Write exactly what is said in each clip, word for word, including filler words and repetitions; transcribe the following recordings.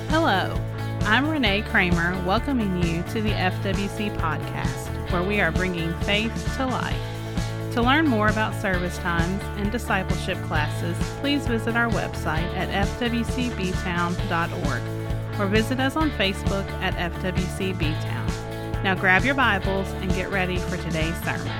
Hello, I'm Renee Kramer, welcoming you to the F W C podcast, where we are bringing faith to life. To learn more about service times and discipleship classes, please visit our website at f w c b town dot org or visit us on Facebook at F W C B Town. Now grab your Bibles and get ready for today's sermon.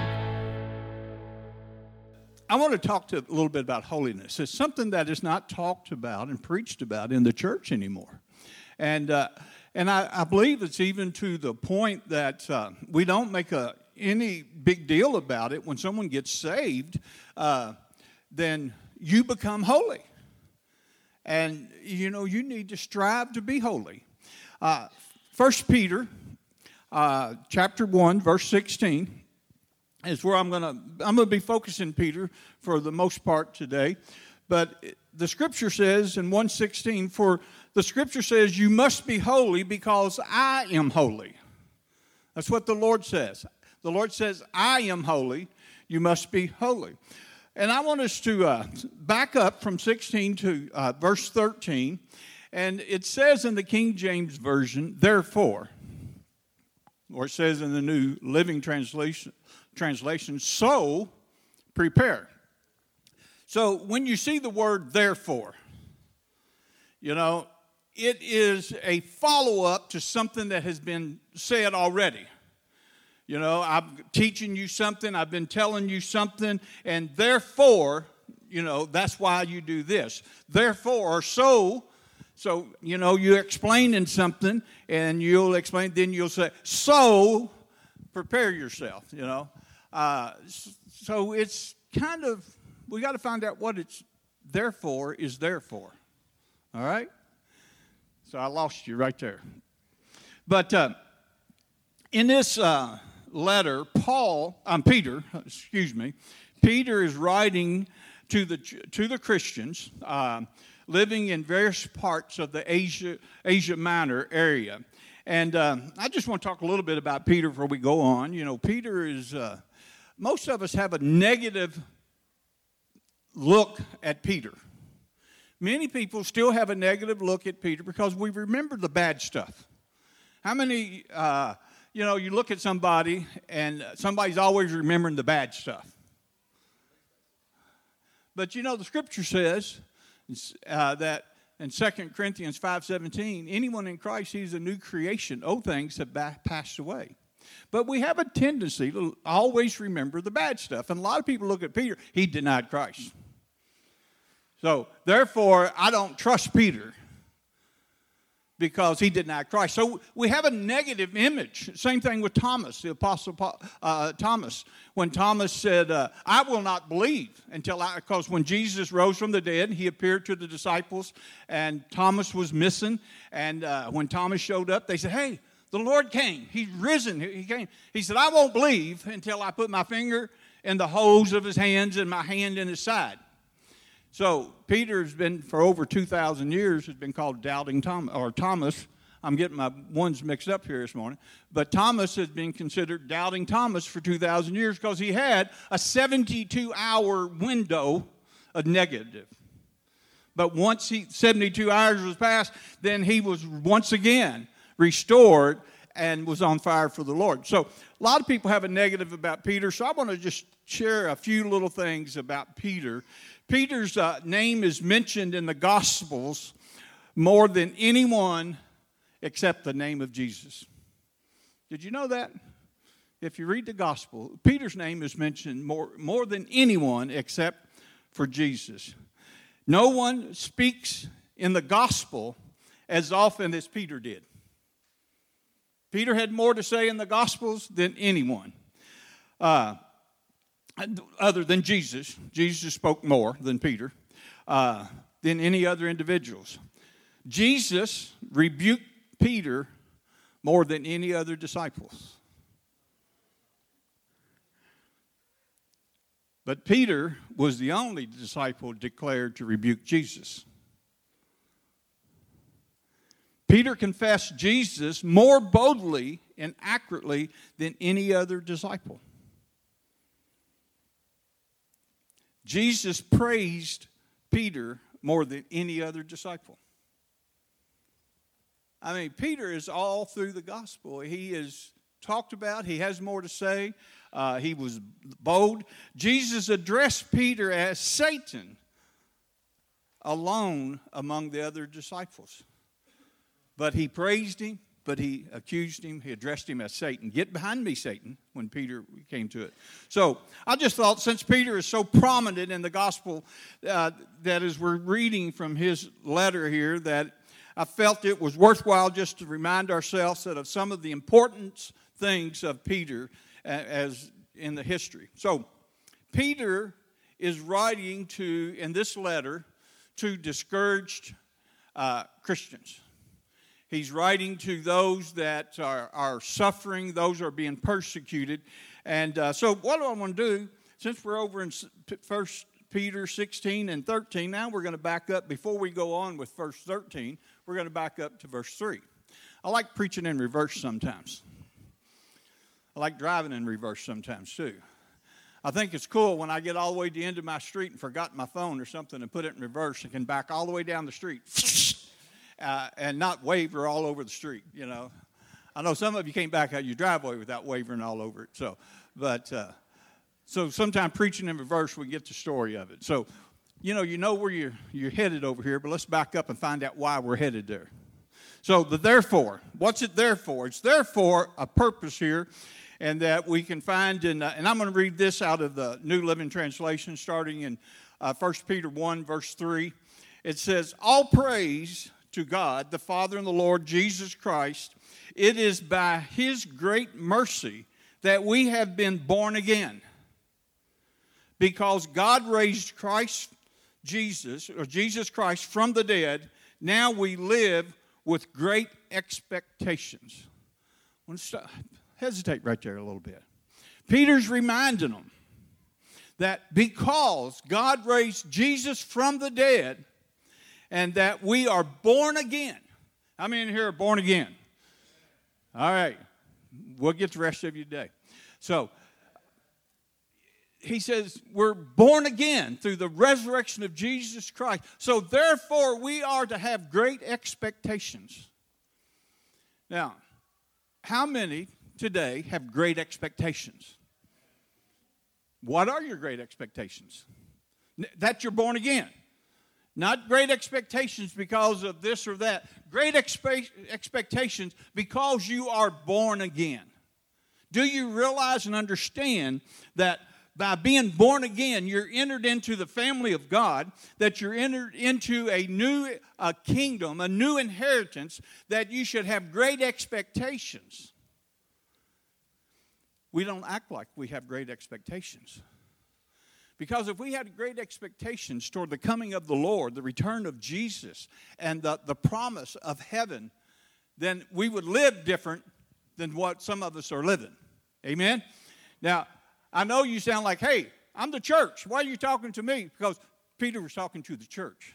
I want to talk to a little bit about holiness. It's something that is not talked about and preached about in the church anymore. And uh, and I, I believe it's even to the point that uh, we don't make a, any big deal about it. When someone gets saved, uh, then you become holy. And, you know, you need to strive to be holy. Uh, First Peter, uh, chapter one, verse sixteen, is where I'm going to I'm going to be focusing Peter for the most part today. But the scripture says in one sixteen, for the scripture says, you must be holy because I am holy. That's what the Lord says. The Lord says, I am holy. You must be holy. And I want us to uh, back up from sixteen to uh, verse thirteen. And it says in the King James Version, therefore, or it says in the New Living Translation, translation so prepare. So when you see the word therefore, you know, it is a follow-up to something that has been said already. You know, I'm teaching you something, I've been telling you something, and therefore, you know, that's why you do this. Therefore, or so, so, you know, you're explaining something, and you'll explain, then you'll say, so prepare yourself, you know. Uh, so it's kind of, we got to find out what it's there for is there for. All right? So I lost you right there. But uh, in this uh, letter, Paul, um, Peter, excuse me, Peter is writing to the to the Christians uh, living in various parts of the Asia Asia Minor area. And uh, I just want to talk a little bit about Peter before we go on. You know, Peter is, uh, most of us have a negative look at Peter. Many people still have a negative look at Peter because we remember the bad stuff. How many, uh, you know, you look at somebody and somebody's always remembering the bad stuff. But, you know, the scripture says uh, that in Second Corinthians five seventeen, anyone in Christ, he's a new creation. Old things have passed away. But we have a tendency to always remember the bad stuff. And a lot of people look at Peter, he denied Christ. So, therefore, I don't trust Peter because he denied Christ. So, we have a negative image. Same thing with Thomas, the Apostle uh, Thomas. When Thomas said, uh, I will not believe until I, because when Jesus rose from the dead, he appeared to the disciples, and Thomas was missing. And uh, when Thomas showed up, they said, hey, the Lord came. He's risen. He came. He said, I won't believe until I put my finger in the holes of his hands and my hand in his side. So Peter's been, for over two thousand years, has been called Doubting Thomas, or Thomas. I'm getting my ones mixed up here this morning. But Thomas has been considered Doubting Thomas for two thousand years because he had a seventy-two hour window of negative. But once he seventy-two hours was passed, then he was once again restored and was on fire for the Lord. So a lot of people have a negative about Peter, so I want to just share a few little things about Peter. Peter's uh, name is mentioned in the Gospels more than anyone except the name of Jesus. Did you know that? If you read the Gospel, Peter's name is mentioned more, more than anyone except for Jesus. No one speaks in the Gospel as often as Peter did. Peter had more to say in the Gospels than anyone. Uh, other than Jesus. Jesus spoke more than Peter, uh, than any other individuals. Jesus rebuked Peter more than any other disciples. But Peter was the only disciple declared to rebuke Jesus. Peter confessed Jesus more boldly and accurately than any other disciple. Jesus praised Peter more than any other disciple. I mean, Peter is all through the gospel. He is talked about. He has more to say. Uh, he was bold. Jesus addressed Peter as Satan alone among the other disciples. But he praised him, but he accused him. He addressed him as Satan. Get behind me, Satan, when Peter came to it. So I just thought, since Peter is so prominent in the gospel, uh, that as we're reading from his letter here, that I felt it was worthwhile just to remind ourselves that of some of the important things of Peter as in the history. So Peter is writing to, in this letter, to discouraged uh, Christians. He's writing to those that are, are suffering, those are being persecuted. And uh, so what do I want to do, since we're over in First Peter sixteen and thirteen, now we're going to back up. Before we go on with verse thirteen, we're going to back up to verse three. I like preaching in reverse sometimes. I like driving in reverse sometimes too. I think it's cool when I get all the way to the end of my street and forgot my phone or something and put it in reverse and can back all the way down the street uh, and not waver all over the street, you know. I know some of you came back out your driveway without wavering all over it. So, but uh, so sometime preaching in reverse, we get the story of it. So, you know, you know where you're, you're headed over here, but let's back up and find out why we're headed there. So the therefore, what's it there for? It's there for a purpose here. And that we can find in, uh, and I'm going to read this out of the New Living Translation, starting in uh, First Peter one, verse three. It says, all praise to God, the Father and the Lord Jesus Christ. It is by His great mercy that we have been born again. Because God raised Christ Jesus, or Jesus Christ from the dead, now we live with great expectations. I want to stop. Hesitate right there a little bit. Peter's reminding them that because God raised Jesus from the dead and that we are born again. How many in here are born again? All right. We'll get the rest of you today. So, he says we're born again through the resurrection of Jesus Christ. So, therefore, we are to have great expectations. Now, how many today have great expectations? What are your great expectations? That you're born again. Not great expectations because of this or that. Great expe- expectations because you are born again. Do you realize and understand that by being born again, you're entered into the family of God, that you're entered into a new uh, kingdom, a new inheritance, that you should have great expectations? We don't act like we have great expectations. Because if we had great expectations toward the coming of the Lord, the return of Jesus, and the, the promise of heaven, then we would live different than what some of us are living. Amen? Now, I know you sound like, hey, I'm the church. Why are you talking to me? Because Peter was talking to the church.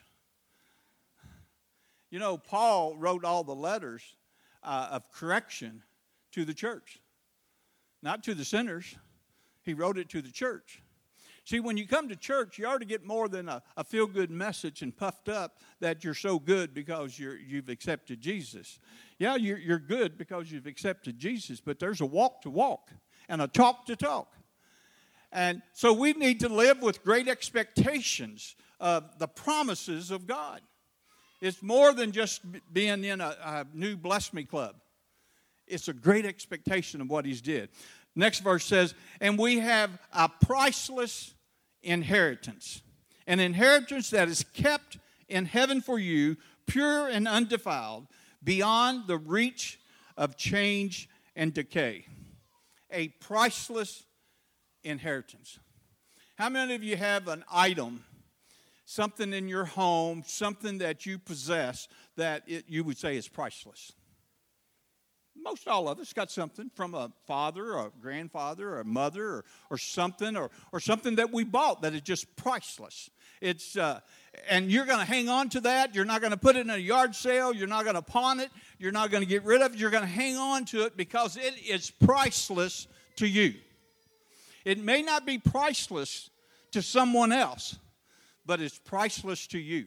You know, Paul wrote all the letters uh, of correction to the church. Not to the sinners. He wrote it to the church. See, when you come to church, you ought to get more than a, a feel-good message and puffed up that you're so good because you're, you've accepted Jesus. Yeah, you're, you're good because you've accepted Jesus, but there's a walk to walk and a talk to talk. And so we need to live with great expectations of the promises of God. It's more than just being in a, a new Bless Me Club. It's a great expectation of what He's did. Next verse says, and we have a priceless inheritance. An inheritance that is kept in heaven for you, pure and undefiled, beyond the reach of change and decay. A priceless inheritance. How many of you have an item, something in your home, something that you possess that it, you would say is priceless? Most all of us got something from a father or a grandfather or a mother or, or something or, or something that we bought that is just priceless. It's uh, and you're going to hang on to that. You're not going to put it in a yard sale. You're not going to pawn it. You're not going to get rid of it. You're going to hang on to it because it is priceless to you. It may not be priceless to someone else, but it's priceless to you.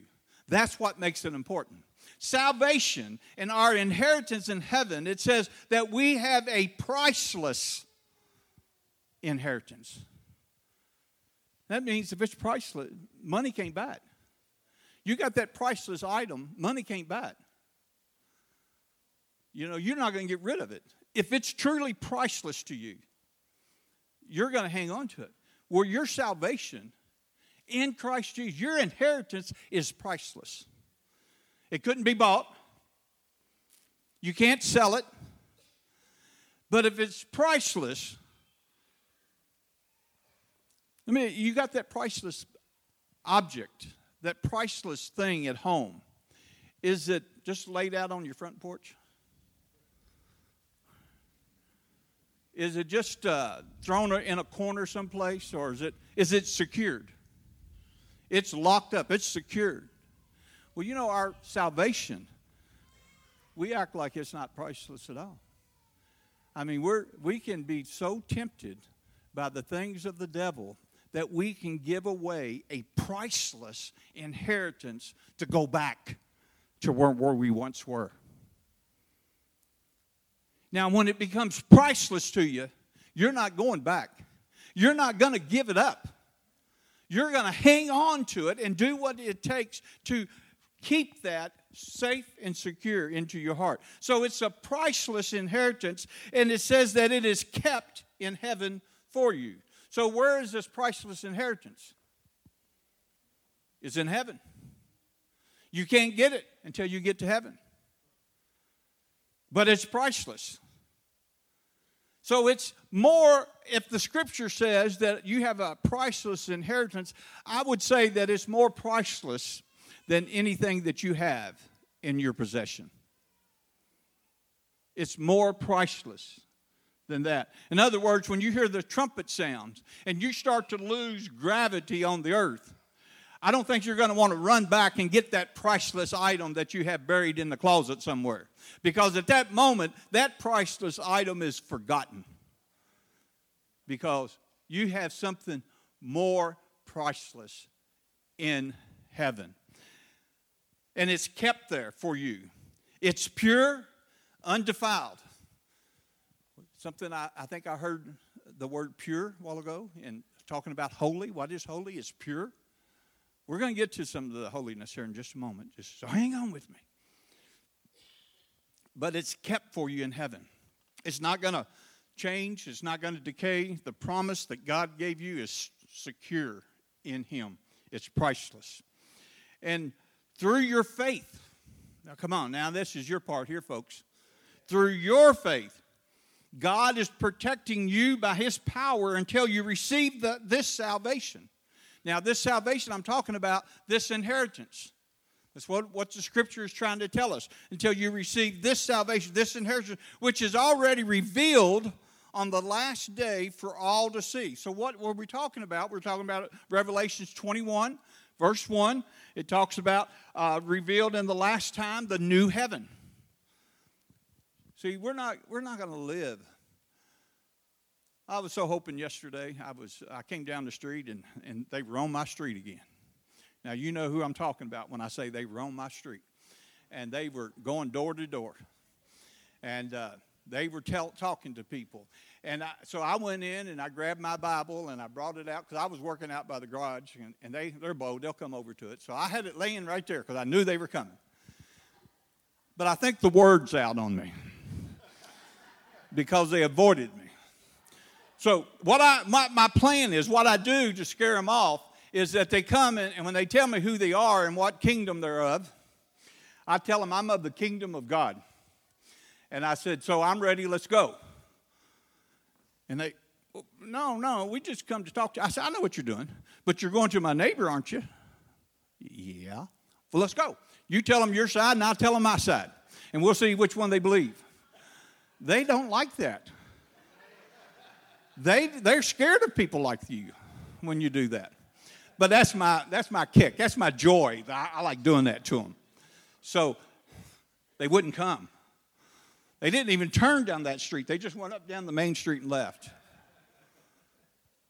That's what makes it important. Salvation and our inheritance in heaven, it says that we have a priceless inheritance. That means if it's priceless, money can't buy it. You got that priceless item, money can't buy it. You know, you're not going to get rid of it. If it's truly priceless to you, you're going to hang on to it. Well, your salvation in Christ Jesus, your inheritance is priceless. It couldn't be bought. You can't sell it. But if it's priceless, I mean, you got that priceless object, that priceless thing at home. Is it just laid out on your front porch? Is it just uh, thrown in a corner someplace, or is it is it secured? It's locked up. It's secured. Well, you know, our salvation, we act like it's not priceless at all. I mean, we're we can be so tempted by the things of the devil that we can give away a priceless inheritance to go back to where, where we once were. Now, when it becomes priceless to you, you're not going back. You're not going to give it up. You're going to hang on to it and do what it takes to keep that safe and secure into your heart. So it's a priceless inheritance, and it says that it is kept in heaven for you. So where is this priceless inheritance? It's in heaven. You can't get it until you get to heaven. But it's priceless. So it's more, if the scripture says that you have a priceless inheritance, I would say that it's more priceless than anything that you have in your possession. It's more priceless than that. In other words, when you hear the trumpet sounds and you start to lose gravity on the earth, I don't think you're going to want to run back and get that priceless item that you have buried in the closet somewhere. Because at that moment, that priceless item is forgotten. Because you have something more priceless in heaven. And it's kept there for you. It's pure, undefiled. Something I, I think I heard the word pure a while ago, and talking about holy. What is holy? It's pure. We're going to get to some of the holiness here in just a moment. Just so hang on with me. But it's kept for you in heaven. It's not going to change. It's not going to decay. The promise that God gave you is secure in Him. It's priceless. And through your faith, now come on, now this is your part here, folks. Through your faith, God is protecting you by His power until you receive the, this salvation. Now, this salvation I'm talking about, this inheritance. That's what, what the Scripture is trying to tell us. Until you receive this salvation, this inheritance, which is already revealed on the last day for all to see. So what were we talking about? We're talking about Revelation twenty-one, verse one. It talks about uh, revealed in the last time, the new heaven. See, we're not we're not going to live. I was so hoping yesterday. I was I came down the street and, and they were on my street again. Now you know who I'm talking about when I say they were on my street, and they were going door to door, and uh, they were tell, talking to people. And I, so I went in and I grabbed my Bible and I brought it out because I was working out by the garage, and, and they they're bold. They'll come over to it. So I had it laying right there because I knew they were coming. But I think the word's out on me because they avoided me. So what I my, my plan is, what I do to scare them off is that they come in, and when they tell me who they are and what kingdom they're of, I tell them I'm of the kingdom of God. And I said, so I'm ready, let's go. And they, well, no, no, we just come to talk to you. I said, I know what you're doing, but you're going to my neighbor, aren't you? Yeah. Well, let's go. You tell them your side, and I'll tell them my side. And we'll see which one they believe. They don't like that. They, they're scared of people like you when you do that. But that's my that's my kick. That's my joy. I, I like doing that to them. So they wouldn't come. They didn't even turn down that street. They just went up down the main street and left.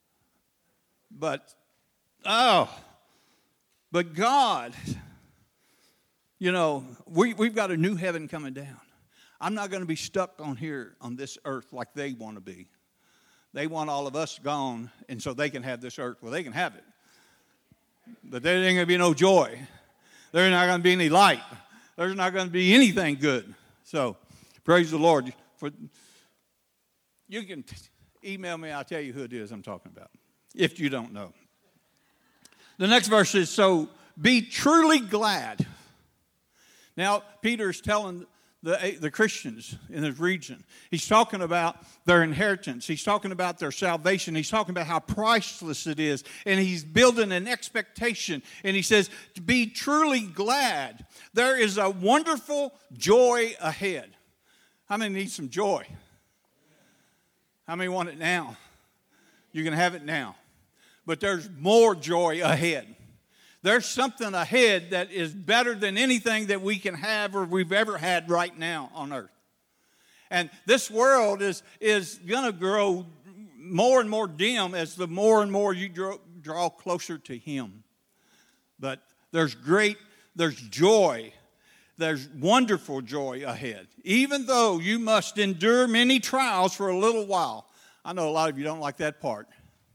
But, oh, but God You know, we, we've got a new heaven coming down. I'm not going to be stuck on here on this earth like they want to be. They want all of us gone, and so they can have this earth. Well, they can have it. But there ain't going to be no joy. There's not going to be any light. There's not going to be anything good. So, praise the Lord. For, you can email me. I'll tell you who it is I'm talking about, if you don't know. The next verse is, so be truly glad. Now, Peter's telling the, the Christians in his region, he's talking about their inheritance. He's talking about their salvation. He's talking about how priceless it is. And he's building an expectation. And he says, to be truly glad. There is a wonderful joy ahead. How many need some joy? How many want it now? You can have it now. But there's more joy ahead. There's something ahead that is better than anything that we can have or we've ever had right now on earth. And this world is, is going to grow more and more dim as the more and more you draw, draw closer to Him. But there's great, there's joy, there's wonderful joy ahead. Even though you must endure many trials for a little while. I know a lot of you don't like that part.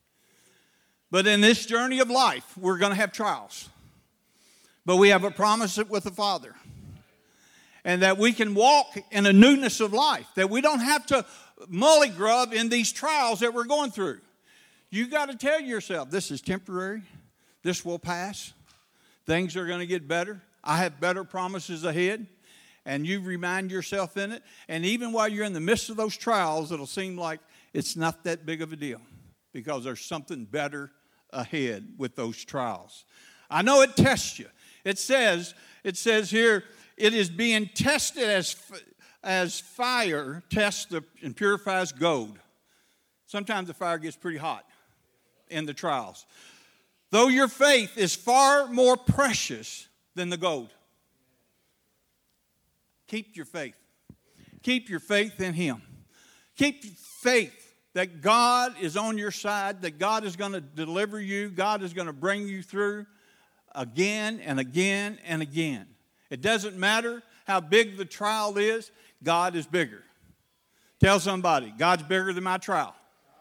But in this journey of life, we're going to have trials. But we have a promise with the Father. And that we can walk in a newness of life. That we don't have to mully-grub in these trials that we're going through. You got to tell yourself, this is temporary. This will pass. Things are going to get better. I have better promises ahead. And you remind yourself in it. And even while you're in the midst of those trials, it'll seem like it's not that big of a deal. Because there's something better ahead with those trials. I know it tests you. It says, it says here, it is being tested as, as fire tests the, and purifies gold. Sometimes the fire gets pretty hot in the trials. Though your faith is far more precious than the gold. Keep your faith. Keep your faith in Him. Keep faith that God is on your side, that God is going to deliver you, God is going to bring you through again and again and again. It doesn't matter how big the trial is, God is bigger. Tell somebody, God's bigger than my trial.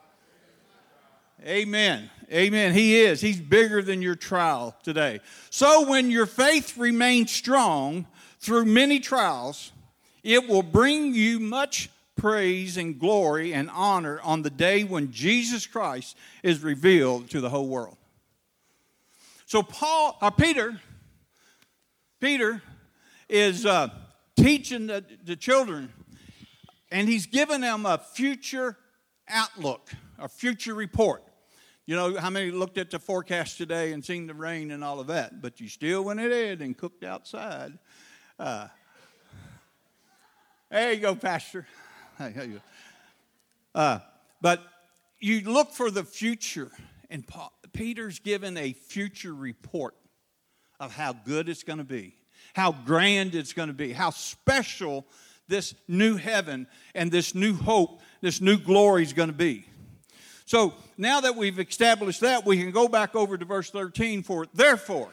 Amen. Amen. He is. He's bigger than your trial today. So when your faith remains strong through many trials, it will bring you much praise and glory and honor on the day when Jesus Christ is revealed to the whole world. So Paul, or Peter, Peter is uh, teaching the, the children, and he's giving them a future outlook, a future report. You know, how many looked at the forecast today and seen the rain and all of that, but you still went ahead and cooked outside. Uh, there you go, Pastor. Hey, uh, but you look for the future, and Paul, Peter's given a future report of how good it's going to be, how grand it's going to be, how special this new heaven and this new hope, this new glory is going to be. So now that we've established that, we can go back over to verse thirteen for therefore,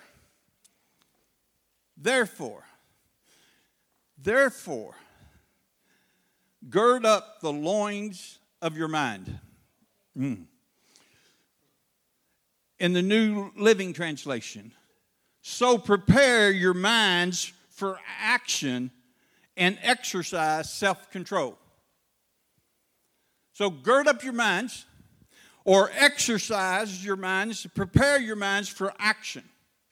therefore, therefore, gird up the loins of your mind. Mm. In the New Living Translation, so prepare your minds for action and exercise self-control. So gird up your minds or exercise your minds, prepare your minds for action.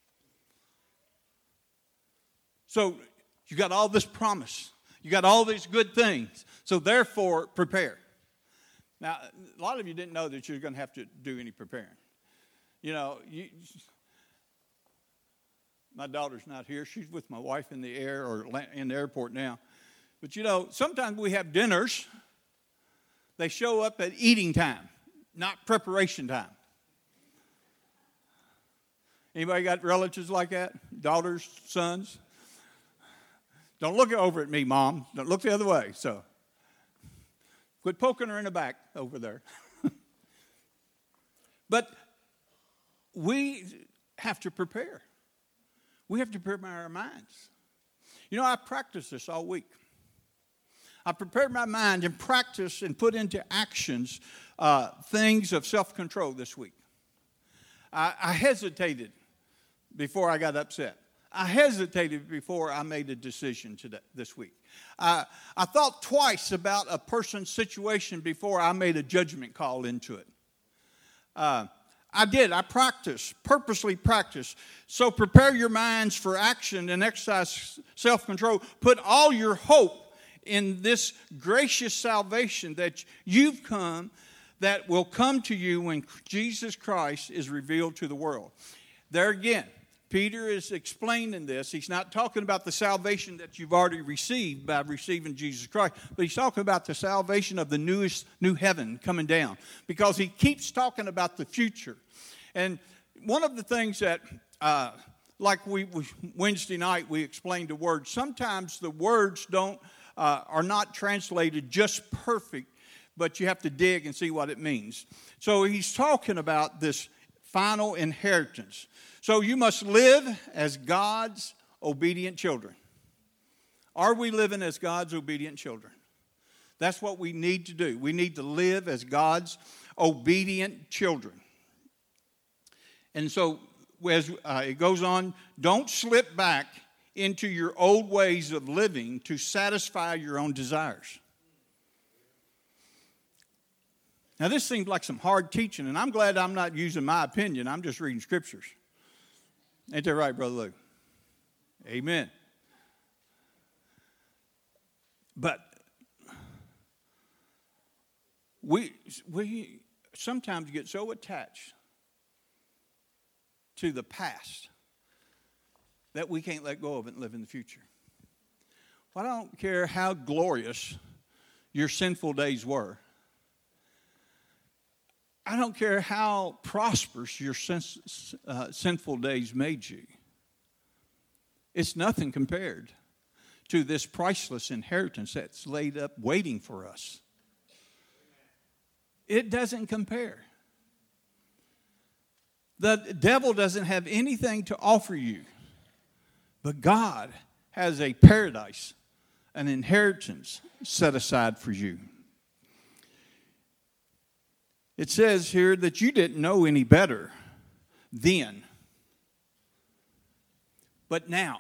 So you got all this promise. You got all these good things. So therefore, prepare. Now, a lot of you didn't know that you're going to have to do any preparing. You know, you, my daughter's not here. She's with my wife in the air or in the airport now. But, you know, sometimes we have dinners. They show up at eating time, not preparation time. Anybody got relatives like that? Daughters, sons? Don't look over at me, Mom. Don't look the other way. So, quit poking her in the back over there. But we have to prepare. We have to prepare our minds. You know, I practiced this all week. I prepared my mind and practiced and put into actions uh, things of self-control this week. I, I hesitated before I got upset. I hesitated before I made a decision today, this week. I, I thought twice about a person's situation before I made a judgment call into it. Uh, I did. I practiced, purposely practiced. So prepare your minds for action and exercise self-control. Put all your hope in this gracious salvation that you've come, that will come to you when Jesus Christ is revealed to the world. There again, Peter is explaining this. He's not talking about the salvation that you've already received by receiving Jesus Christ, but he's talking about the salvation of the newest new heaven coming down, because he keeps talking about the future. And one of the things that, uh, like we, we Wednesday night, we explained the words. Sometimes the words don't uh, are not translated just perfect, but you have to dig and see what it means. So he's talking about this final inheritance. So you must live as God's obedient children. Are we living as God's obedient children? That's what we need to do. We need to live as God's obedient children. And so as uh, it goes on, don't slip back into your old ways of living to satisfy your own desires. Now, this seems like some hard teaching, and I'm glad I'm not using my opinion. I'm just reading scriptures. Ain't that right, Brother Lou? Amen. But we we sometimes get so attached to the past that we can't let go of it and live in the future. Well, I don't care how glorious your sinful days were. I don't care how prosperous your sins, uh, sinful days made you. It's nothing compared to this priceless inheritance that's laid up waiting for us. It doesn't compare. The devil doesn't have anything to offer you, but God has a paradise, an inheritance set aside for you. It says here that you didn't know any better then, but now.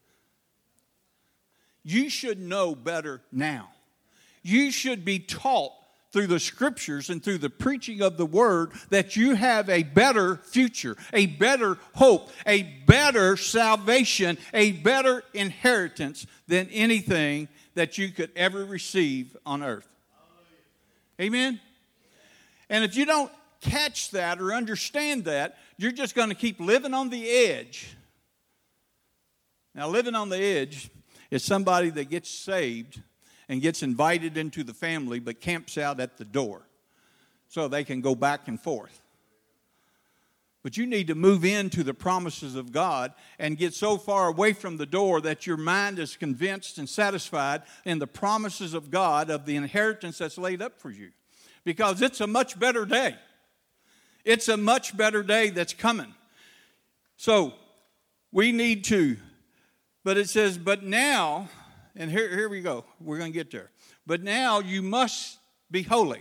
You should know better now. You should be taught through the scriptures and through the preaching of the word that you have a better future, a better hope, a better salvation, a better inheritance than anything that you could ever receive on earth. Amen? And if you don't catch that or understand that, you're just going to keep living on the edge. Now, living on the edge is somebody that gets saved and gets invited into the family but camps out at the door so they can go back and forth. But you need to move into the promises of God and get so far away from the door that your mind is convinced and satisfied in the promises of God of the inheritance that's laid up for you. Because it's a much better day. It's a much better day that's coming. So we need to, but it says, but now, and here, here we go. We're going to get there. But now you must be holy.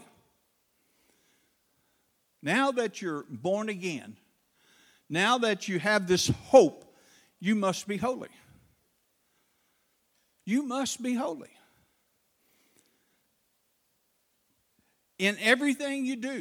Now that you're born again, now that you have this hope, you must be holy. You must be holy. In everything you do.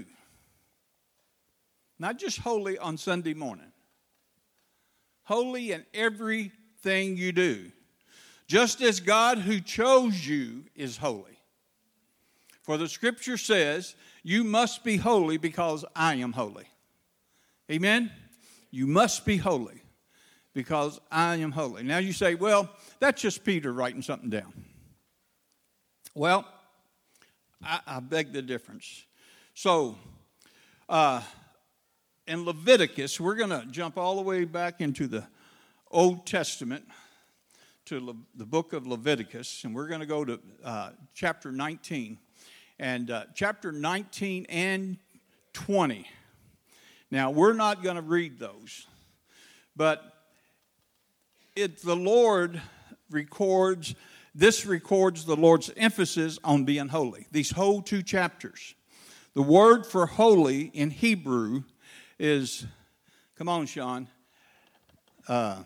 Not just holy on Sunday morning. Holy in everything you do. Just as God who chose you is holy. For the scripture says, you must be holy because I am holy. Amen? You must be holy because I am holy. Now you say, well, that's just Peter writing something down. Well, I, I beg the difference. So, uh, in Leviticus, we're going to jump all the way back into the Old Testament to Le- the book of Leviticus, and we're going to go to uh, chapter nineteen. And uh, chapter nineteen and twenty. Now, we're not going to read those, but it, the Lord records, this records the Lord's emphasis on being holy. These whole two chapters. The word for holy in Hebrew is, come on, Sean. Uh,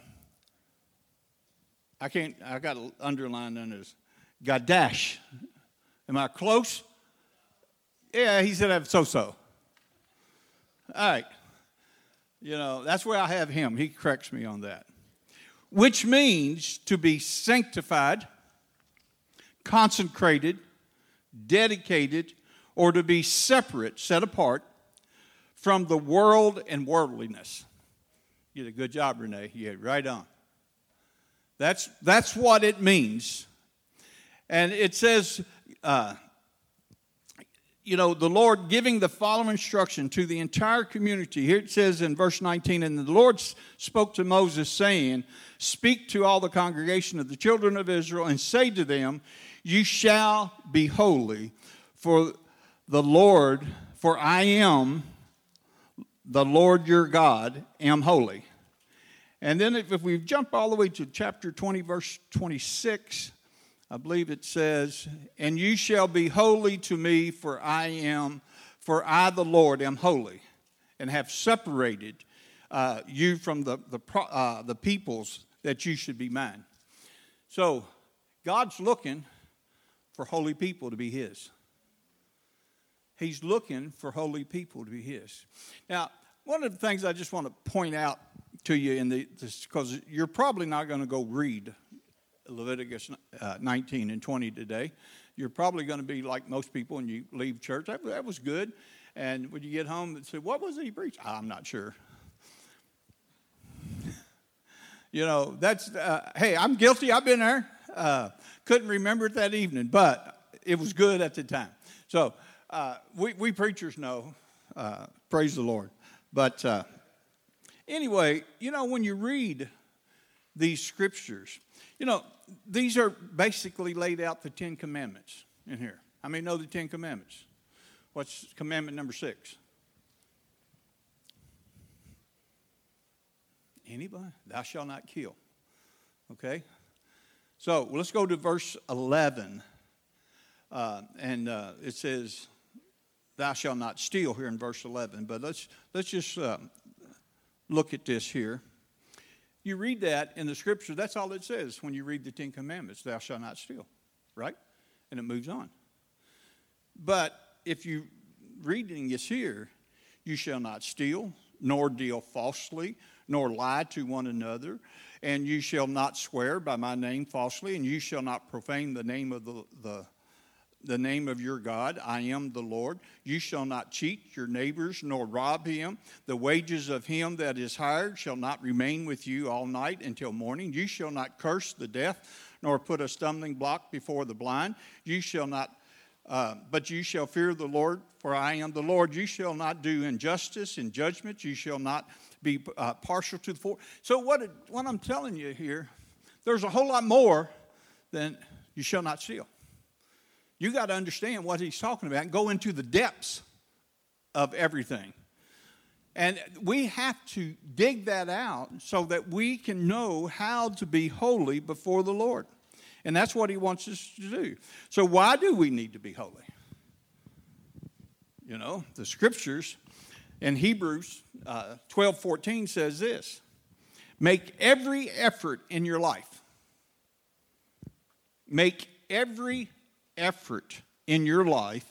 I can't, I got to underline on this. Gadash. Am I close? Yeah, he said I'm so-so. All right. You know, that's where I have him. He corrects me on that. Which means to be sanctified, consecrated, dedicated, or to be separate, set apart from the world and worldliness. You did a good job, Renee. You had right on. That's, that's what it means. And it says, uh, you know, the Lord giving the following instruction to the entire community. Here it says in verse nineteen, and the Lord spoke to Moses, saying, speak to all the congregation of the children of Israel and say to them, you shall be holy, for the Lord, for I am the Lord your God, am holy. And then if, if we jump all the way to chapter twenty, verse twenty-six, I believe it says, and you shall be holy to me, for I am, for I the Lord am holy, and have separated uh, you from the, the, uh, the peoples that you should be mine. So God's looking for holy people to be his. He's looking for holy people to be his. Now, one of the things I just want to point out to you in the, because you're probably not going to go read Leviticus uh, nineteen and twenty today. You're probably going to be like most people when you leave church. That, that was good. And when you get home and say, what was it he preached? I'm not sure. You know, that's, uh, hey, I'm guilty. I've been there. Uh, couldn't remember it that evening, but it was good at the time. So uh, we, we preachers know, uh, praise the Lord. But uh, anyway, you know, when you read these scriptures, you know, these are basically laid out the Ten Commandments in here. How many know the Ten Commandments? What's commandment number six? Anybody? Thou shalt not kill. Okay? So let's go to verse eleven. Uh, and uh, it says, thou shalt not steal here in verse eleven. But let's, let's just uh, look at this here. You read that in the scripture, that's all it says when you read the Ten Commandments. Thou shalt not steal. Right? And it moves on. But if you reading this here, you shall not steal, nor deal falsely, nor lie to one another, and you shall not swear by my name falsely, and you shall not profane the name of the, the, the name of your God. I am the Lord. You shall not cheat your neighbors, nor rob him. The wages of him that is hired shall not remain with you all night until morning. You shall not curse the deaf, nor put a stumbling block before the blind. You shall not Uh, but you shall fear the Lord, for I am the Lord. You shall not do injustice in judgment. You shall not be uh, partial to the poor. So what, it, what I'm telling you here, there's a whole lot more than you shall not steal. You got to understand what he's talking about and go into the depths of everything. And we have to dig that out so that we can know how to be holy before the Lord. And that's what he wants us to do. So why do we need to be holy? You know, the scriptures in Hebrews uh, twelve fourteen says this. Make every effort in your life. Make every effort in your life.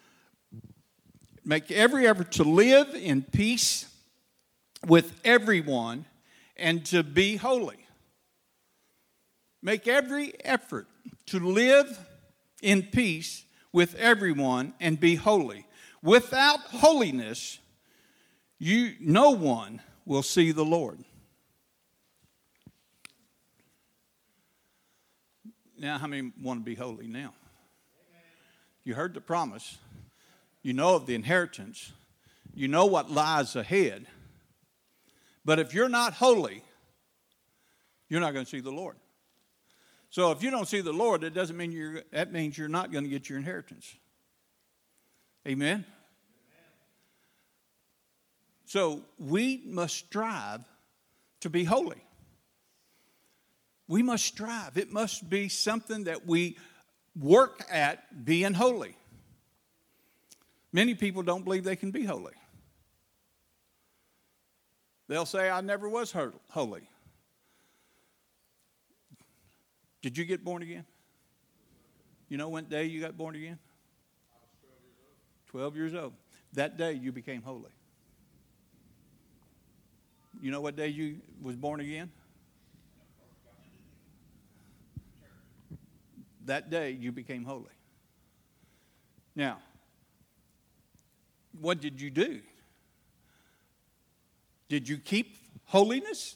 Make every effort to live in peace with everyone and to be holy. Make every effort to live in peace with everyone and be holy. Without holiness, you no one will see the Lord. Now, how many want to be holy now? You heard the promise. You know of the inheritance. You know what lies ahead. But if you're not holy, you're not going to see the Lord. So if you don't see the Lord, that doesn't mean you're, that means you're not going to get your inheritance. Amen? So we must strive to be holy. We must strive. It must be something that we work at being holy. Many people don't believe they can be holy. They'll say, I never was holy. Did you get born again? You know what day you got born again? I was twelve years old. twelve years old. That day you became holy. You know what day you was born again? That day you became holy. Now, what did you do? Did you keep holiness?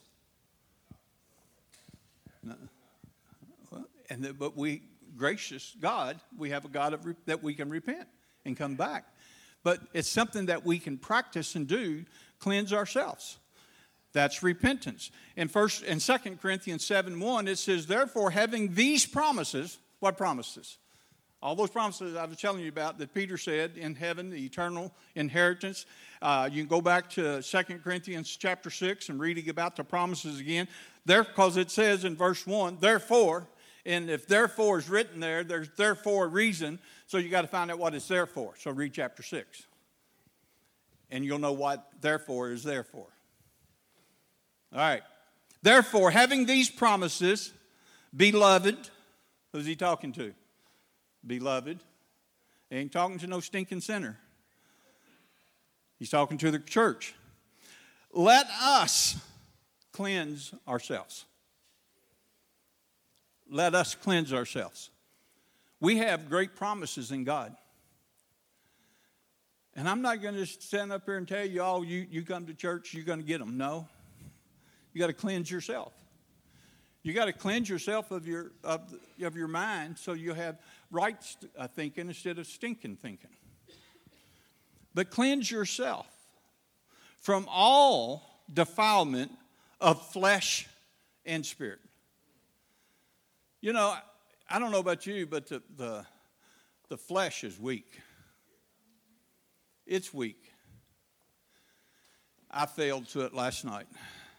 No. Well, and the, but we, gracious God, we have a God of, that we can repent and come back. But it's something that we can practice and do, cleanse ourselves. That's repentance. In first in Second Corinthians seven one, it says, therefore, having these promises, what promises? All those promises I was telling you about that Peter said in heaven, the eternal inheritance. Uh, you can go back to Second Corinthians chapter six and reading about the promises again. There, because it says in verse one, therefore, and if therefore is written there, there's therefore a reason. So you got to find out what it's there for. So read chapter six. And you'll know what therefore is there for. All right. Therefore, having these promises, beloved, who's he talking to? Beloved. He ain't talking to no stinking sinner. He's talking to the church. Let us cleanse ourselves. Let us cleanse ourselves. We have great promises in God. And I'm not going to stand up here and tell you, oh, you, you come to church, you're going to get them. No. You got to cleanse yourself. You got to cleanse yourself of your of, of your mind so you have right uh, thinking instead of stinking thinking. But cleanse yourself from all defilement of flesh and spirit. You know, I don't know about you, but the the, the flesh is weak. It's weak. I failed to it last night.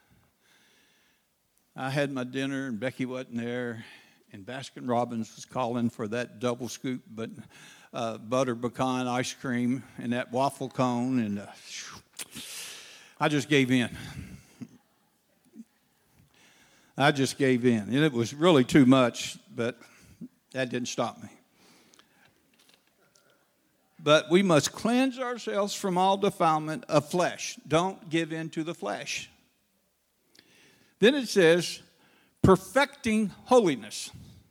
I had my dinner, and Becky wasn't there, and Baskin Robbins was calling for that double scoop, but uh, butter pecan ice cream and that waffle cone, and uh, I just gave in. I just gave in, and it was really too much, but that didn't stop me. But we must cleanse ourselves from all defilement of flesh. Don't give in to the flesh. Then it says, perfecting holiness.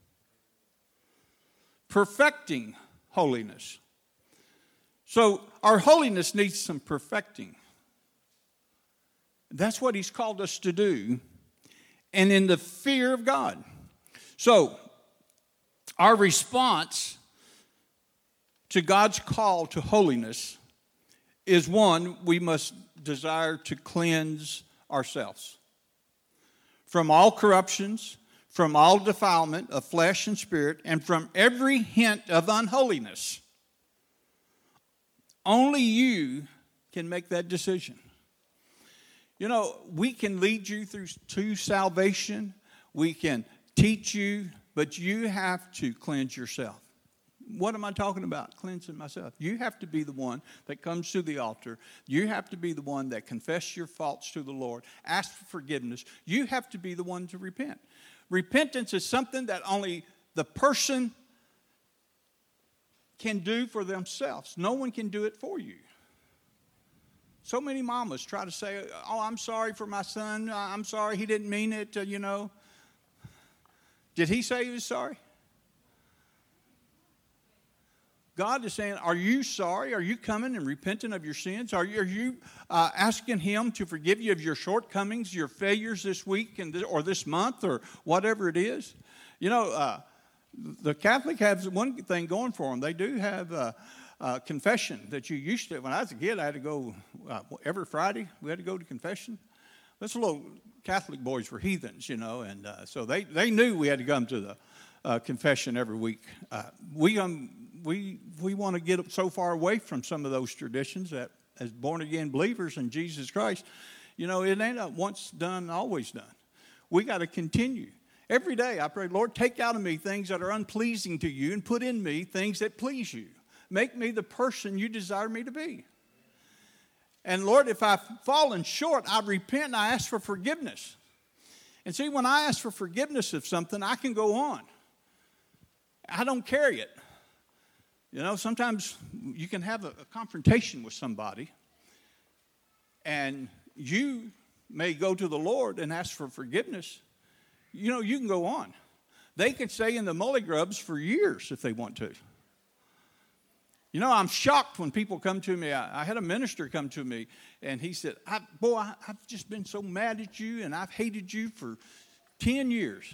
Perfecting holiness. So our holiness needs some perfecting. That's what he's called us to do. And in the fear of God. So our response to God's call to holiness is, one, we must desire to cleanse ourselves from all corruptions, from all defilement of flesh and spirit, and from every hint of unholiness. Only you can make that decision. You know, we can lead you through to salvation. We can teach you, but you have to cleanse yourself. What am I talking about? Cleansing myself. You have to be the one that comes to the altar. You have to be the one that confess your faults to the Lord. Ask for forgiveness. You have to be the one to repent. Repentance is something that only the person can do for themselves. No one can do it for you. So many mamas try to say, oh, I'm sorry for my son. I'm sorry, he didn't mean it, uh, you know. Did he say he was sorry? God is saying, are you sorry? Are you coming and repenting of your sins? Are you, are you uh, asking him to forgive you of your shortcomings, your failures this week and th- or this month or whatever it is? You know, uh, the Catholic has one thing going for them. They do have uh, uh, confession that you used to. When I was a kid, I had to go uh, every Friday. We had to go to confession. Those little Catholic boys were heathens, you know, and uh, so they, they knew we had to come to the uh, confession every week. Uh, we um, we we want to get so far away from some of those traditions that, as born-again believers in Jesus Christ, you know, it ain't a once done, always done. We got to continue. Every day I pray, Lord, take out of me things that are unpleasing to you and put in me things that please you. Make me the person you desire me to be. And Lord, if I've fallen short, I repent and I ask for forgiveness. And see, when I ask for forgiveness of something, I can go on. I don't carry it. You know, sometimes you can have a, a confrontation with somebody, and you may go to the Lord and ask for forgiveness. You know, you can go on. They can stay in the mully grubs for years if they want to. You know, I'm shocked when people come to me. I, I had a minister come to me, and he said, I, boy, I, I've just been so mad at you, and I've hated you for ten years.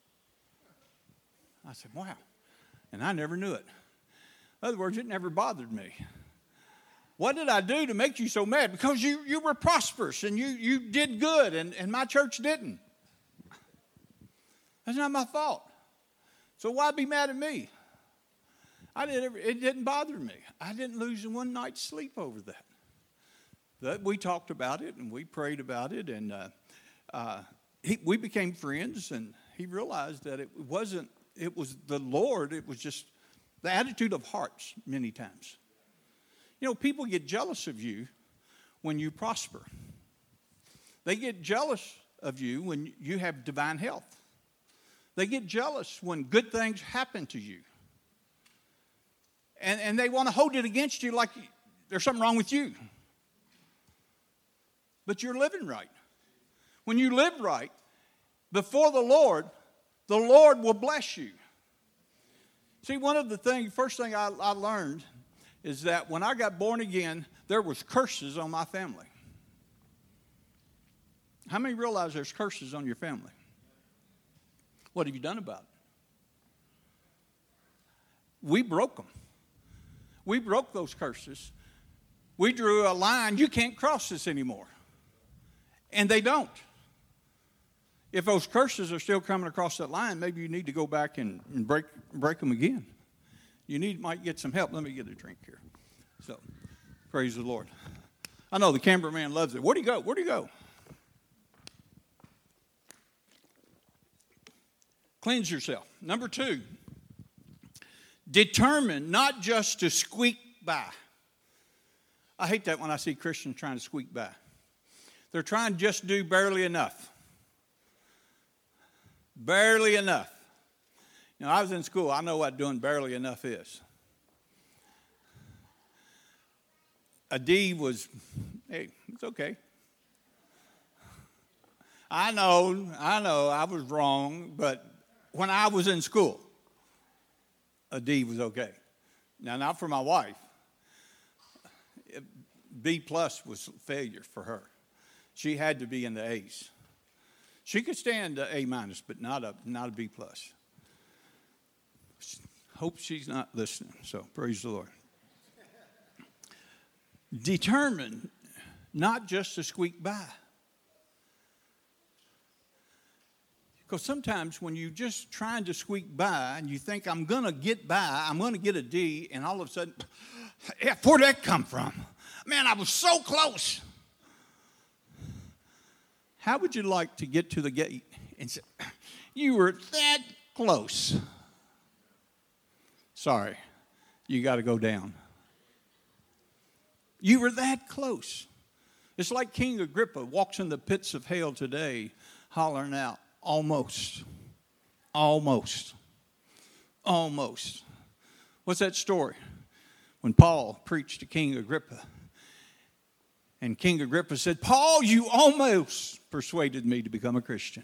I said, wow. And I never knew it. In other words, it never bothered me. What did I do to make you so mad? Because you, you were prosperous, and you, you did good, and, and my church didn't. That's not my fault. So why be mad at me? I didn't, it didn't bother me. I didn't lose one night's sleep over that. But we talked about it, and we prayed about it, and uh, uh, he, we became friends, and he realized that it wasn't, it was the Lord, it was just the attitude of hearts many times. You know, people get jealous of you when you prosper. They get jealous of you when you have divine health. They get jealous when good things happen to you. And, and they want to hold it against you like there's something wrong with you. But you're living right. When you live right before the Lord, the Lord will bless you. See, one of the things, first thing I, I learned is that when I got born again, there was curses on my family. How many realize there's curses on your family? What have you done about it? We broke them. We broke those curses. We drew a line. You can't cross this anymore. And they don't. If those curses are still coming across that line, maybe you need to go back and, and break break them again. You need might get some help. Let me get a drink here. So, praise the Lord. I know the cameraman loves it. Where'd he go? Where'd he go? Cleanse yourself. Number two. Determined not just to squeak by. I hate that when I see Christians trying to squeak by. They're trying to just do barely enough. Barely enough. You know, I was in school. I know what doing barely enough is. A D was, hey, it's okay. I know, I know, I was wrong, but when I was in school, a D was okay. Now, not for my wife. B plus was failure for her. She had to be in the A's. She could stand a A minus, but not a not a B plus. Hope she's not listening. So praise the Lord. Determined not just to squeak by. Because sometimes when you're just trying to squeak by and you think, I'm going to get by, I'm going to get a D, and all of a sudden, yeah, where'd that come from? Man, I was so close. How would you like to get to the gate and say, you were that close? Sorry, you got to go down. You were that close. It's like King Agrippa walks in the pits of hell today hollering out, almost, almost, almost. What's that story? When Paul preached to King Agrippa, and King Agrippa said, Paul, you almost persuaded me to become a Christian.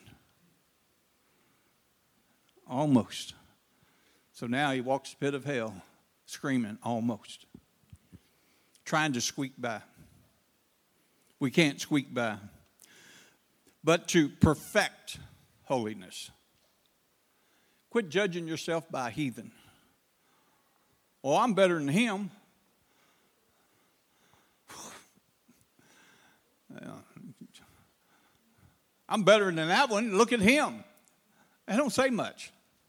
Almost. So now he walks the pit of hell screaming, almost. Trying to squeak by. We can't squeak by. But to perfect holiness. Quit judging yourself by a heathen. Oh, I'm better than him. I'm better than that one. Look at him. I don't say much.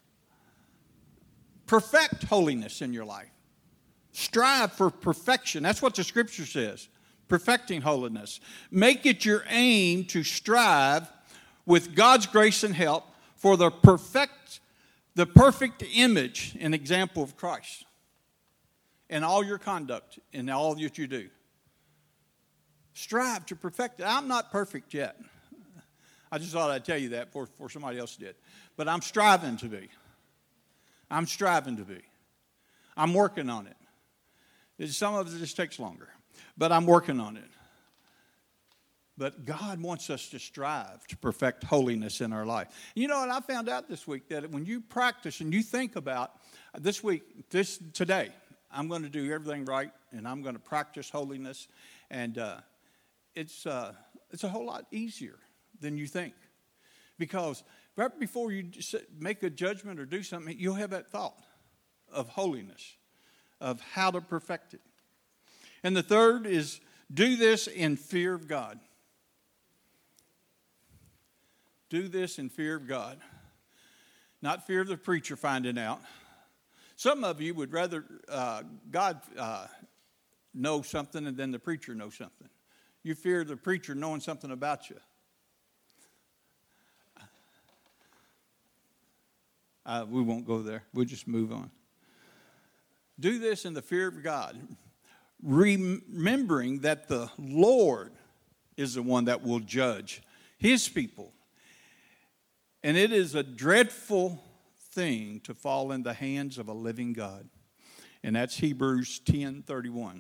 Perfect holiness in your life. Strive for perfection. That's what the scripture says. Perfecting holiness. Make it your aim to strive with God's grace and help for the perfect, the perfect image and example of Christ in all your conduct, in all that you do. Strive to perfect it. I'm not perfect yet. I just thought I'd tell you that before, before somebody else did. But I'm striving to be. I'm striving to be. I'm working on it. It's, some of it just takes longer, but I'm working on it. But God wants us to strive to perfect holiness in our life. You know what I found out this week? That when you practice and you think about this week, this today, I'm going to do everything right, and I'm going to practice holiness, and uh, it's uh, it's a whole lot easier than you think, because right before you make a judgment or do something, you'll have that thought of holiness, of how to perfect it. And the third is do this in fear of God. Do this in fear of God. Not fear of the preacher finding out. Some of you would rather uh, God uh, know something and then the preacher know something. You fear the preacher knowing something about you. Uh, we won't go there. We'll just move on. Do this in the fear of God, remembering that the Lord is the one that will judge his people. And it is a dreadful thing to fall in the hands of a living God. And that's Hebrews ten thirty-one.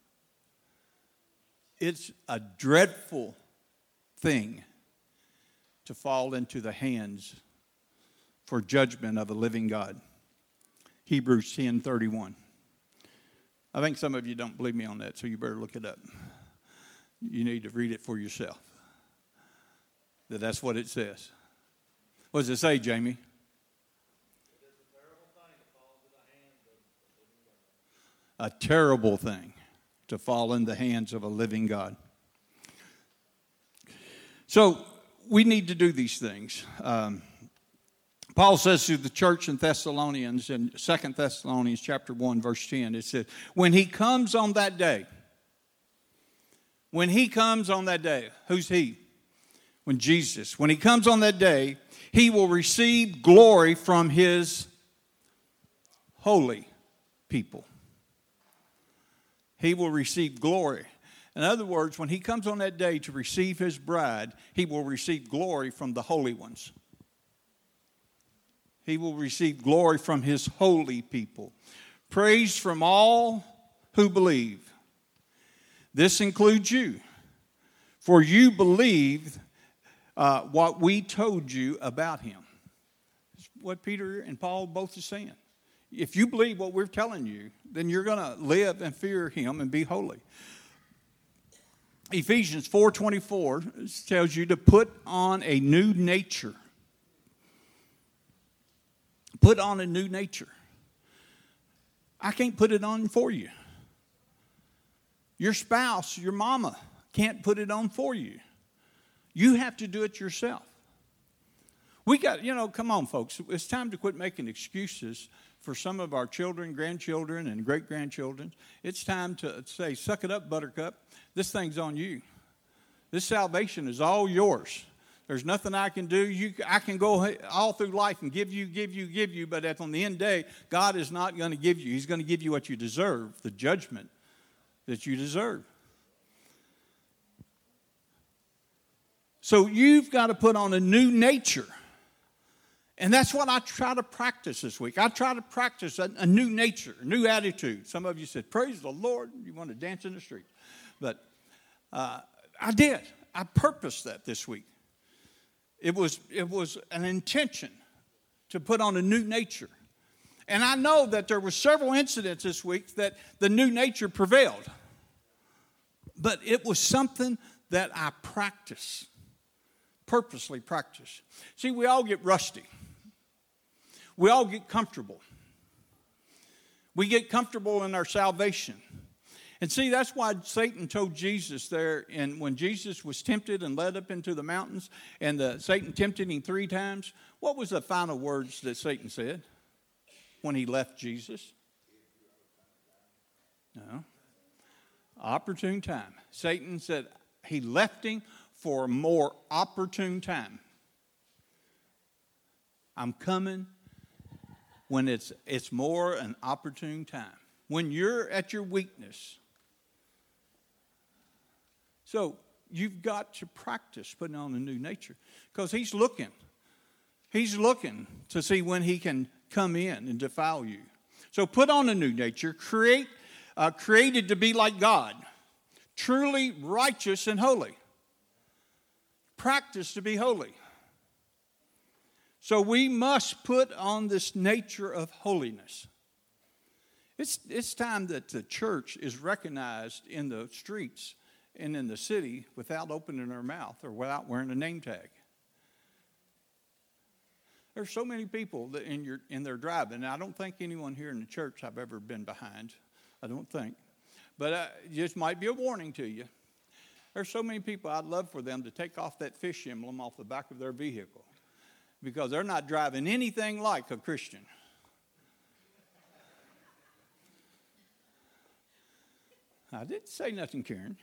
It's a dreadful thing to fall into the hands for judgment of a living God. Hebrews ten thirty-one. I think some of you don't believe me on that, so you better look it up. You need to read it for yourself. That that's what it says. What does it say, Jamie? It is a terrible thing to fall into the hands of the living God. A terrible thing to fall in the hands of a living God. So we need to do these things. Um, Paul says to the church in Thessalonians, in Second Thessalonians chapter one, verse ten, it says, when he comes on that day, when he comes on that day, who's he? When Jesus, when he comes on that day, he will receive glory from his holy people. He will receive glory. In other words, when he comes on that day to receive his bride, he will receive glory from the holy ones. He will receive glory from his holy people. Praise from all who believe. This includes you. For you believed uh, what we told you about him. It's what Peter and Paul both are saying. If you believe what we're telling you, then you're going to live and fear him and be holy. Ephesians four twenty-four tells you to put on a new nature. Put on a new nature. I can't put it on for you. Your spouse, your mama, can't put it on for you. You have to do it yourself. We got, you know, come on, folks. It's time to quit making excuses for some of our children, grandchildren, and great-grandchildren. It's time to say, suck it up, buttercup. This thing's on you. This salvation is all yours. There's nothing I can do. You, I can go all through life and give you, give you, give you, but at on the end of the day, God is not going to give you. He's going to give you what you deserve, the judgment that you deserve. So you've got to put on a new nature. And that's what I try to practice this week. I try to practice a, a new nature, a new attitude. Some of you said, praise the Lord. You want to dance in the street. But uh, I did. I purposed that this week. It was, it was an intention to put on a new nature. And I know that there were several incidents this week that the new nature prevailed. But it was something that I practiced, purposely practiced. See, we all get rusty. We all get comfortable. We get comfortable in our salvation. And see, that's why Satan told Jesus there, and when Jesus was tempted and led up into the mountains, and the, Satan tempted him three times, what was the final words that Satan said when he left Jesus? No. Opportune time. Satan said he left him for a more opportune time. I'm coming when it's it's more an opportune time. When you're at your weakness. So you've got to practice putting on a new nature. Because he's looking. He's looking to see when he can come in and defile you. So put on a new nature. Create, uh, created to be like God. Truly righteous and holy. Practice to be holy. So we must put on this nature of holiness. It's, it's time that the church is recognized in the streets and in the city without opening their mouth or without wearing a name tag. There's so many people that in your in their driving. And I don't think anyone here in the church I've ever been behind. I don't think. But uh, it just might be a warning to you. There's so many people I'd love for them to take off that fish emblem off the back of their vehicle. Because they're not driving anything like a Christian. I didn't say nothing, Karen.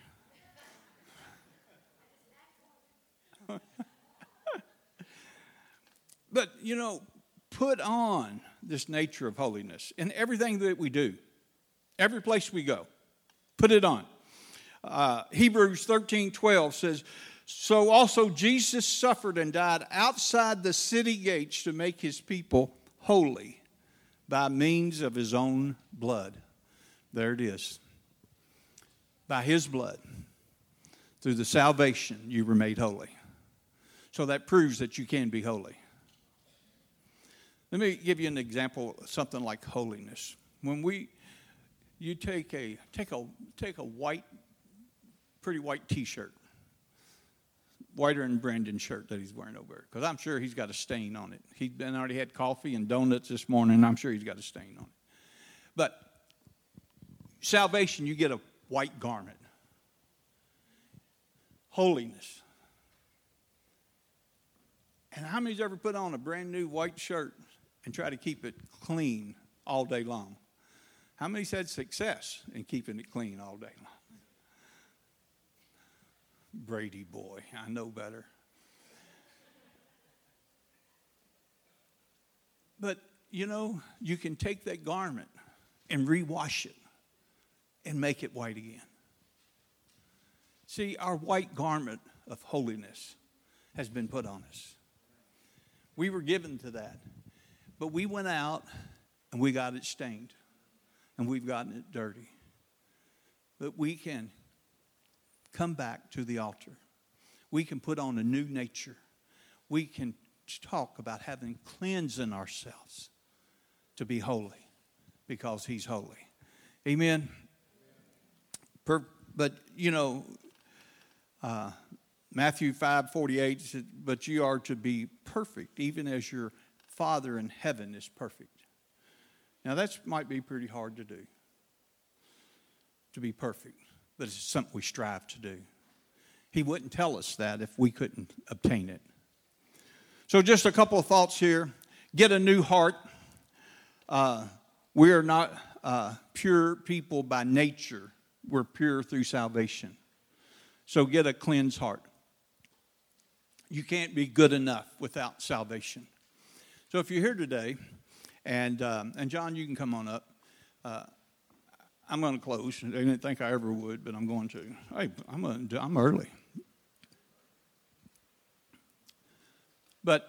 But, you know, put on this nature of holiness in everything that we do. Every place we go. Put it on. Uh, Hebrews thirteen twelve says, so also Jesus suffered and died outside the city gates to make his people holy by means of his own blood. There it is. By his blood. Through the salvation you were made holy. So that proves that you can be holy. Let me give you an example of something like holiness. When we, you take a, take a, take a white, pretty white t-shirt. Whiter than Brandon's shirt that he's wearing over there. Because I'm sure he's got a stain on it. He's been already had coffee and donuts this morning, and I'm sure he's got a stain on it. But salvation, you get a white garment. Holiness. And how many's ever put on a brand new white shirt and try to keep it clean all day long? How many's had success in keeping it clean all day long? Brady boy, I know better. But, you know, you can take that garment and rewash it and make it white again. See, our white garment of holiness has been put on us. We were given to that. But we went out and we got it stained. And we've gotten it dirty. But we can come back to the altar. We can put on a new nature. We can talk about having cleansing ourselves to be holy because he's holy. Amen. Per, but, you know, uh, Matthew five forty-eight said, but you are to be perfect, even as your Father in heaven is perfect. Now, that might be pretty hard to do, to be perfect. But it's something we strive to do. He wouldn't tell us that if we couldn't obtain it. So just a couple of thoughts here. Get a new heart. Uh, we are not uh, pure people by nature. We're pure through salvation. So get a cleansed heart. You can't be good enough without salvation. So if you're here today, and um, and John, you can come on up. Uh, I'm going to close. I didn't think I ever would, but I'm going to. Hey, I'm going to, I'm early. But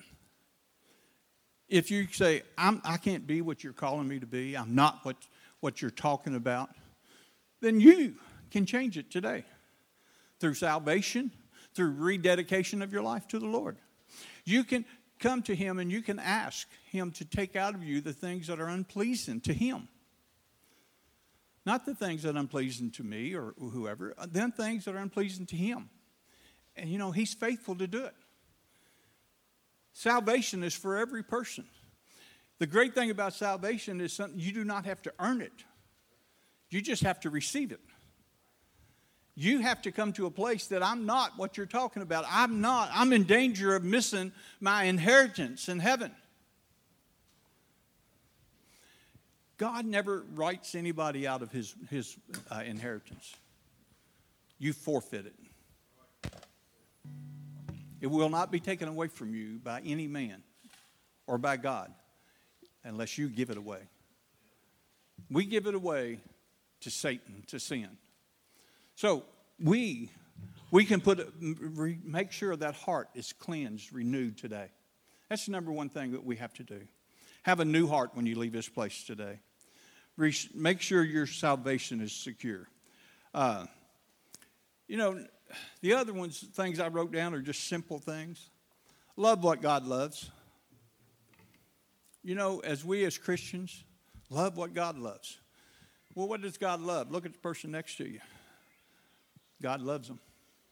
if you say, I'm, I can't be what you're calling me to be, I'm not what, what you're talking about, then you can change it today. Through salvation, through rededication of your life to the Lord. You can come to him and you can ask him to take out of you the things that are unpleasing to him. Not the things that are unpleasing to me or whoever, then things that are unpleasing to him. And, you know, he's faithful to do it. Salvation is for every person. The great thing about salvation is something you do not have to earn it. You just have to receive it. You have to come to a place that I'm not what you're talking about. I'm not. I'm in danger of missing my inheritance in heaven. God never writes anybody out of his, his uh, inheritance. You forfeit it. It will not be taken away from you by any man or by God unless you give it away. We give it away to Satan, to sin. So we we can put re, make sure that heart is cleansed, renewed today. That's the number one thing that we have to do. Have a new heart when you leave this place today. Re, make sure your salvation is secure. Uh, you know, the other ones, things I wrote down are just simple things. Love what God loves. You know, as we as Christians, love what God loves. Well, what does God love? Look at the person next to you. God loves them.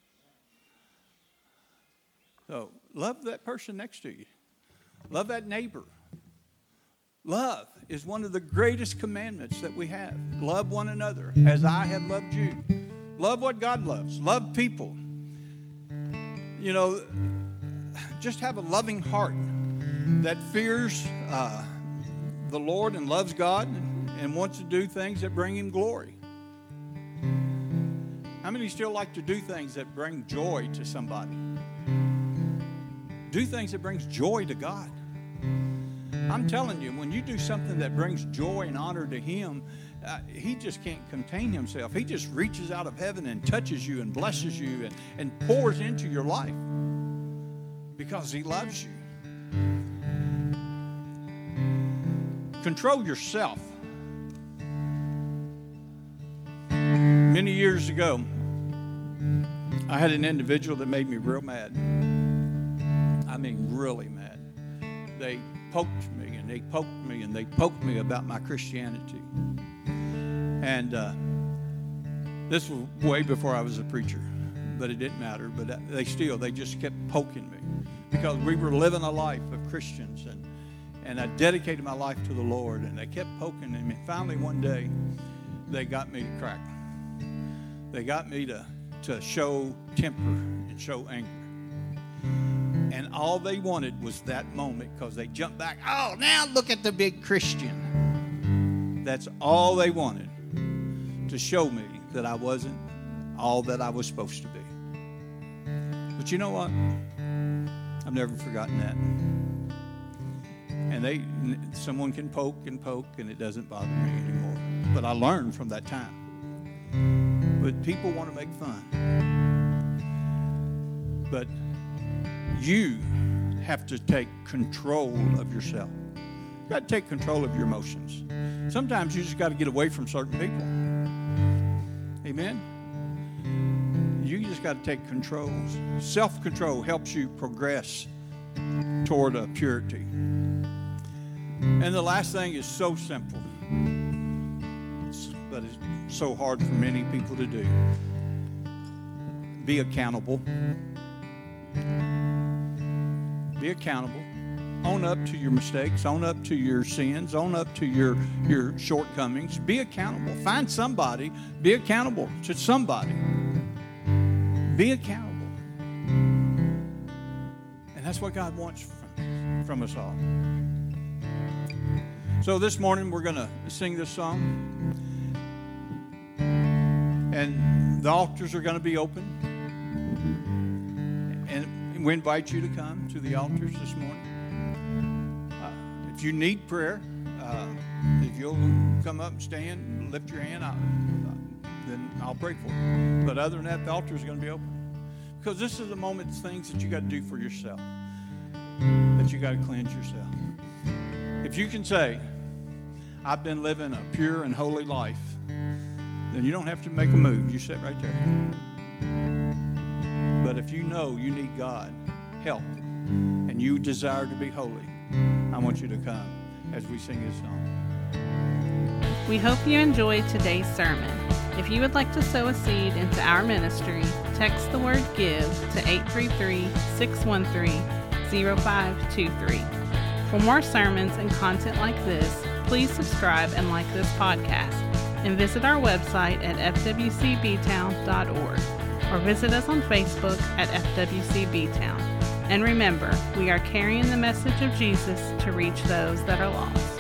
So, love that person next to you. Love that neighbor. Love is one of the greatest commandments that we have. Love one another as I have loved you. Love what God loves. Love people. You know, just have a loving heart that fears uh, the Lord and loves God and, and wants to do things that bring Him glory. How many still like to do things that bring joy to somebody? Do things that brings joy to God. I'm telling you, when you do something that brings joy and honor to Him, uh, He just can't contain Himself. He just reaches out of heaven and touches you and blesses you and, and pours into your life because He loves you. Control yourself. Many years ago, I had an individual that made me real mad. I mean, really mad. They poked me and they poked me and they poked me about my Christianity. And uh, this was way before I was a preacher, but it didn't matter. But they still, they just kept poking me because we were living a life of Christians, and and I dedicated my life to the Lord, and they kept poking at me. Finally, one day, they got me to crack. They got me to, to show temper and show anger. And all they wanted was that moment because they jumped back. Oh, now look at the big Christian. That's all they wanted, to show me that I wasn't all that I was supposed to be. But you know what? I've never forgotten that. And they, someone can poke and poke, and it doesn't bother me anymore. But I learned from that time. But people want to make fun. But you have to take control of yourself. You got to take control of your emotions. Sometimes you just got to get away from certain people. Amen? You just got to take control. Self-control helps you progress toward a purity. And the last thing is so simple, but it's so hard for many people to do. Be accountable. Be accountable. Own up to your mistakes. Own up to your sins. Own up to your, your shortcomings. Be accountable. Find somebody. Be accountable to somebody. Be accountable. And that's what God wants from, from us all. So this morning we're going to sing this song. And the altars are going to be open. And we invite you to come to the altars this morning. Uh, if you need prayer, uh, if you'll come up and stand, lift your hand, I'll, uh, then I'll pray for you. But other than that, the altar is going to be open. Because this is the moment, things that you got to do for yourself. That you got to cleanse yourself. If you can say, I've been living a pure and holy life, then you don't have to make a move. You sit right there. But if you know you need God, help, and you desire to be holy, I want you to come as we sing this song. We hope you enjoyed today's sermon. If you would like to sow a seed into our ministry, text the word GIVE to eight three three, six one three, zero five two three. For more sermons and content like this, please subscribe and like this podcast, and visit our website at f w c b town dot org, or visit us on Facebook at F W C B Town. And remember, we are carrying the message of Jesus to reach those that are lost.